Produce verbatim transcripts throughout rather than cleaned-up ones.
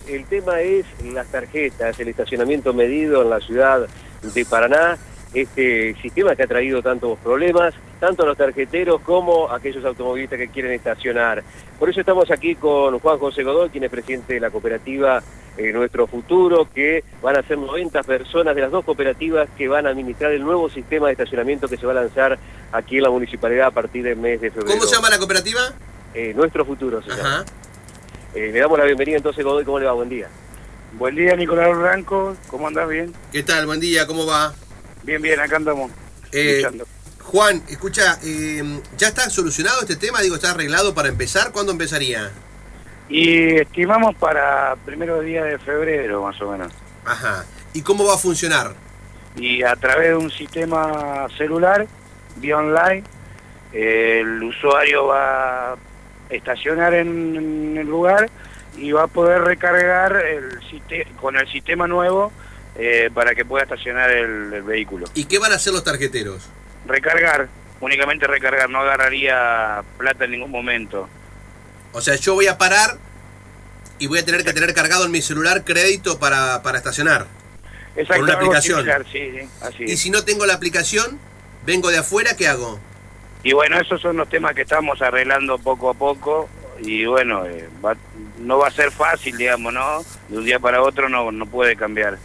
el tema es las tarjetas, el estacionamiento medido en la ciudad de Paraná, este sistema que ha traído tantos problemas, tanto a los tarjeteros como a aquellos automovilistas que quieren estacionar. Por eso estamos aquí con Juan José Godoy, quien es presidente de la cooperativa eh, Nuestro Futuro, que van a ser noventa personas de las dos cooperativas que van a administrar el nuevo sistema de estacionamiento que se va a lanzar aquí en la municipalidad a partir del mes de febrero. ¿Cómo se llama la cooperativa? Eh, Nuestro Futuro se Ajá. llama. Eh, le damos la bienvenida entonces, Godoy, ¿cómo le va? Buen día. Buen día, Nicolás Blanco, ¿cómo andás? ¿Bien? ¿Qué tal? Buen día, ¿cómo va? Bien, bien, acá andamos. Eh, luchando. Juan, escucha, eh, ¿ya está solucionado este tema? Digo, ¿está arreglado para empezar? ¿Cuándo empezaría? Y estimamos para primeros días de febrero, más o menos. Ajá. ¿Y cómo va a funcionar? Y a través de un sistema celular, vía online, eh, el usuario va a estacionar en, en el lugar y va a poder recargar el siste- con el sistema nuevo eh, para que pueda estacionar el, el vehículo. ¿Y qué van a hacer los tarjeteros? Recargar, únicamente recargar, no agarraría plata en ningún momento. O sea, yo voy a parar y voy a tener que tener cargado en mi celular crédito para, para estacionar. Exacto, Con una algo aplicación. similar, sí, sí, así Y es. si no tengo la aplicación, vengo de afuera, ¿qué hago? Y bueno, esos son los temas que estamos arreglando poco a poco y bueno, eh, va- no va a ser fácil, digamos, ¿no? De un día para otro no, no puede cambiar.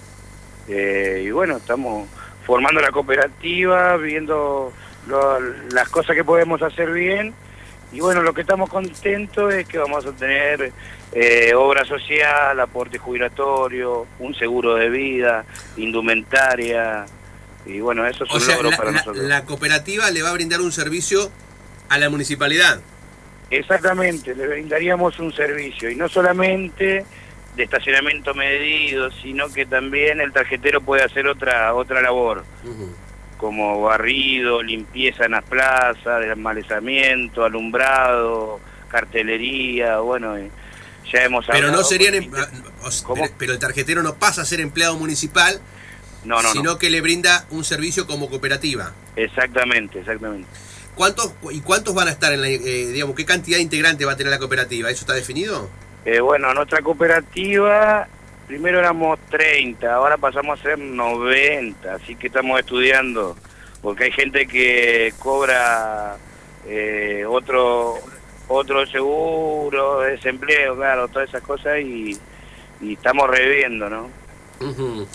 Eh, y bueno, estamos formando la cooperativa, viendo lo- las cosas que podemos hacer bien y bueno, lo que estamos contentos es que vamos a tener eh, obra social, aporte jubilatorio, un seguro de vida, indumentaria y bueno, eso es O un sea, logro la, para la- nosotros. la cooperativa le va a brindar un servicio a la municipalidad. Exactamente, le brindaríamos un servicio y no solamente de estacionamiento medido, sino que también el tarjetero puede hacer otra otra labor, Ujú. como barrido, limpieza en las plazas, desmalezamiento, alumbrado, cartelería, bueno, eh, ya hemos Pero no hablado serían... con- em- o sea, ¿Cómo? pero, pero el tarjetero no pasa a ser empleado municipal, No, no, sino no. que le brinda un servicio como cooperativa. Exactamente, exactamente. ¿Cuántos y cuántos van a estar en la, eh, digamos, qué cantidad de integrantes va a tener la cooperativa? ¿Eso está definido? Eh, bueno, nuestra cooperativa, primero éramos treinta, ahora pasamos a ser noventa, así que estamos estudiando, porque hay gente que cobra eh, otro otro seguro, desempleo, claro, todas esas cosas, y, y estamos reviendo, ¿no? Ujú.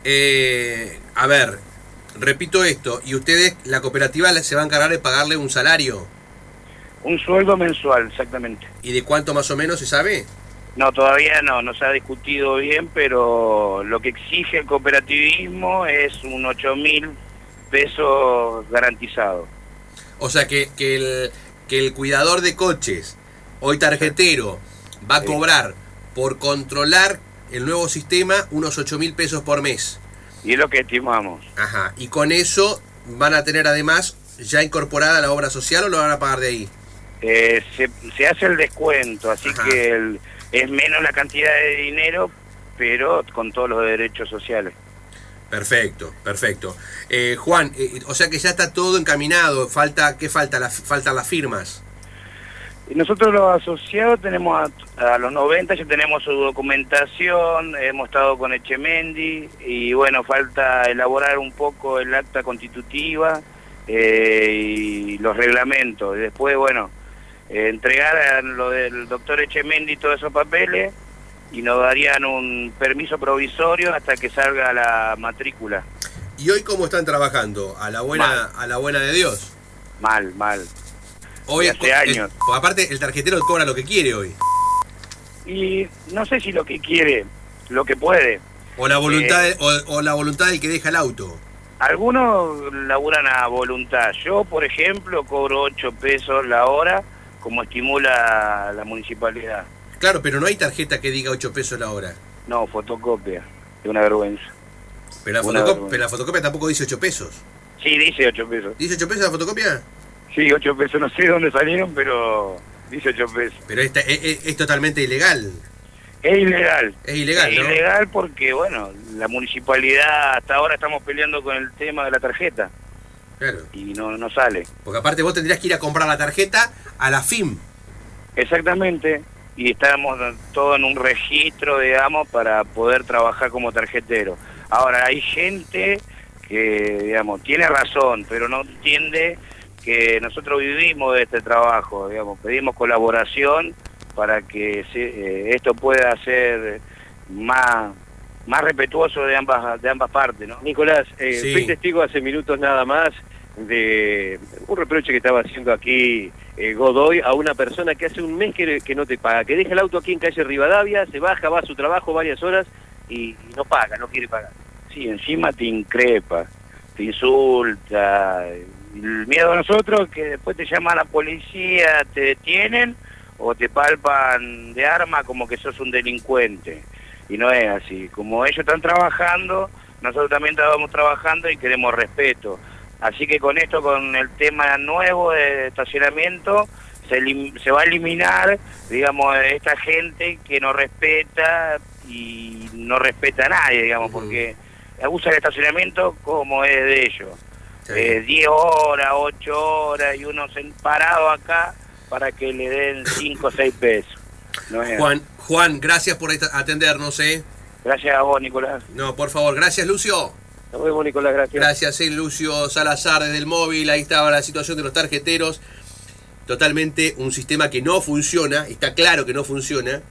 Eh, a ver, repito esto, y ustedes, la cooperativa se va a encargar de pagarle un salario. Un sueldo mensual, exactamente. ¿Y de cuánto más o menos se sabe? No, todavía no, no se ha discutido bien, pero lo que exige el cooperativismo es un ocho mil pesos garantizado. O sea que, que, el, que el cuidador de coches, hoy tarjetero, va a Sí. cobrar por controlar el nuevo sistema unos ocho mil pesos por mes. Y es lo que estimamos. Ajá. Y con eso van a tener además ya incorporada la obra social, ¿o lo van a pagar de ahí? Eh, se, se hace el descuento, así Ajá. que el- es menos la cantidad de dinero, pero con todos los derechos sociales. Perfecto, perfecto. Eh, Juan, eh, o sea que ya está todo encaminado. Falta, ¿qué falta? La, faltan las firmas. Y nosotros los asociados tenemos a, a los noventa, ya tenemos su documentación, hemos estado con Echemendi y bueno, falta elaborar un poco el acta constitutiva eh, y los reglamentos. Y después, bueno, eh, entregar a lo del doctor Echemendi todos esos papeles y nos darían un permiso provisorio hasta que salga la matrícula. ¿Y hoy cómo están trabajando? A la buena, Mal. a la buena de Dios. Mal, mal. Hoy Y hace años. el- porque aparte el tarjetero cobra lo que quiere hoy. Y no sé si lo que quiere, lo que puede. O la voluntad, Eh. de- o, o la voluntad del que deja el auto. Algunos laburan a voluntad. Yo, por ejemplo, cobro ocho pesos la hora, como estimula la municipalidad. Claro, pero no hay tarjeta que diga ocho pesos la hora. No, fotocopia. Es una vergüenza. Pero la, Una fotocop- vergüenza. pero la fotocopia tampoco dice ocho pesos. Sí, dice ocho pesos. ¿Dice ocho pesos la fotocopia? Sí, ocho pesos. No sé de dónde salieron, pero dice ocho pesos. Pero esta, es, es- es totalmente ilegal. Es ilegal. Es ilegal, Es ¿no? ilegal porque, bueno, la municipalidad, hasta ahora estamos peleando con el tema de la tarjeta Claro. y no, no sale. Porque aparte vos tendrías que ir a comprar la tarjeta a la F I M. Exactamente. y estamos todo en un registro, digamos, para poder trabajar como tarjetero. Ahora, hay gente que, digamos, tiene razón, pero no entiende que nosotros vivimos de este trabajo, digamos, pedimos colaboración para que se, eh, esto pueda ser más, más respetuoso de ambas, de ambas partes, ¿no? Nicolás, eh, Sí. fui testigo hace minutos nada más de un reproche que estaba haciendo aquí eh, Godoy a una persona que hace un mes que, que no te paga, que deja el auto aquí en calle Rivadavia, se baja, va a su trabajo varias horas y, y no paga, no quiere pagar. Sí, encima te increpa, te insulta. El miedo a nosotros es que después te llama la policía, te detienen o te palpan de arma como que sos un delincuente. Y no es así. Como ellos están trabajando, nosotros también estamos trabajando y queremos respeto. Así que con esto, con el tema nuevo de estacionamiento, se, se va a eliminar, digamos, esta gente que no respeta y no respeta a nadie, digamos, uh-huh. porque usa el estacionamiento como es de ellos. Sí. Eh, diez horas, ocho horas y uno parado acá para que le den cinco o seis pesos. No es Juan, Juan, gracias por atendernos, ¿eh? Gracias a vos, Nicolás. No, por favor, gracias, Lucio. Nos vemos, Nicolás, gracias. Gracias, eh, Lucio Salazar desde el móvil. Ahí estaba la situación de los tarjeteros. Totalmente un sistema que no funciona, está claro que no funciona,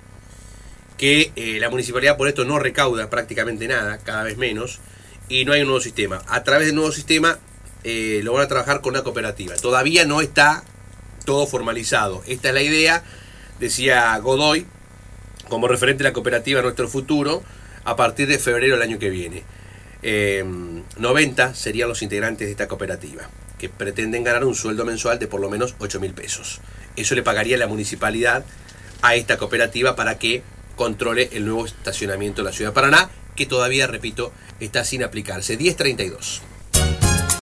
que eh, la municipalidad por esto no recauda prácticamente nada, cada vez menos, y no hay un nuevo sistema. A través del nuevo sistema eh, lo van a trabajar con una cooperativa. Todavía no está todo formalizado. Esta es la idea, decía Godoy, como referente a la cooperativa Nuestro Futuro, a partir de febrero del año que viene. Eh, noventa serían los integrantes de esta cooperativa, que pretenden ganar un sueldo mensual de por lo menos ocho mil pesos. Eso le pagaría la municipalidad a esta cooperativa para que controle el nuevo estacionamiento de la ciudad de Paraná, que todavía, repito, está sin aplicarse. diez treinta y dos.